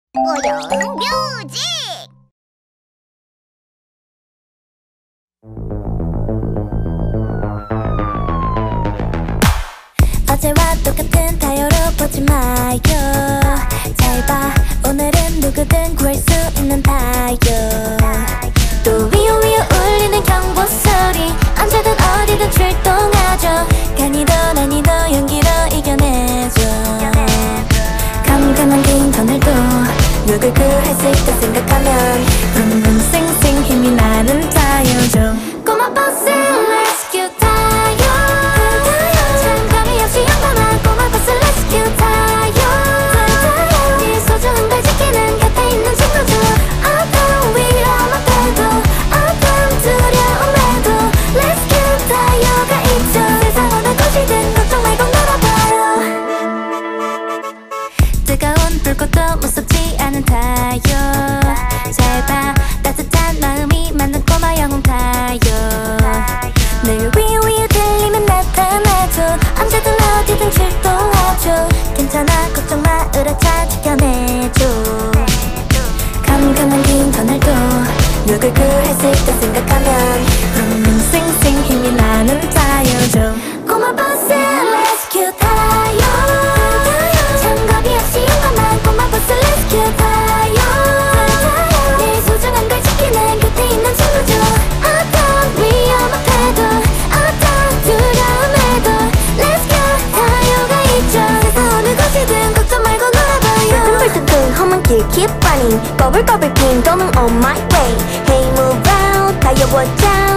고요 뮤직. 어제와 똑같은 타요로 보지 마요. 잘 봐, 오늘은 누구든 구할 수 있는 타요. 또 위요위요 울리는 경보 소리, 언제든 어디든 출동하죠. 간이도 난이도 연기로 이겨내죠. 깜깜한 긴 터널도 누굴 구할 수 있다 생각하면 붕붕 쌩쌩 힘이 나는 타요죠. 꼬마 버스 레스큐 타요. 장갑이 없이 영감한 꼬마 버스 레스큐 타요. 네 소중한 걸 지키는 곁에 있는 친구죠. 어떤 위험한 때도 어떤 두려움에도 레스큐 타요가 있죠. 세상 어느 곳이든 걱정 말고 놀아봐요. 뜨거운 불꽃도 무섭지 않은 타요. 잘 봐, 따뜻한 마음이 만든 꼬마 영웅 타요. 늘 위에 들리면 나타나죠. 언제든 어디든 출동하죠. 괜찮아 걱정 마 으라차 지켜내죠. 깜깜한 긴 터널도 누굴 구할 수 있다 생각하면 붕붕 쌩쌩 힘이 나는 타요죠. 꼬마 버스 레스큐 타요. 장갑이 없이 용감한 꼬마 버스 레스큐 타요. 내 소중한 걸 지키는 곁에 있는 친구죠. 어떤 위험한 태도 어떤 두려움에도 레스큐 타요가 있죠. 세상 어느 곳이든 걱정 말고 놀아봐요. 둥글둥글 험한 길 keep running, 버블버블 핑 도는 on my way. Hey move out, 달려보자.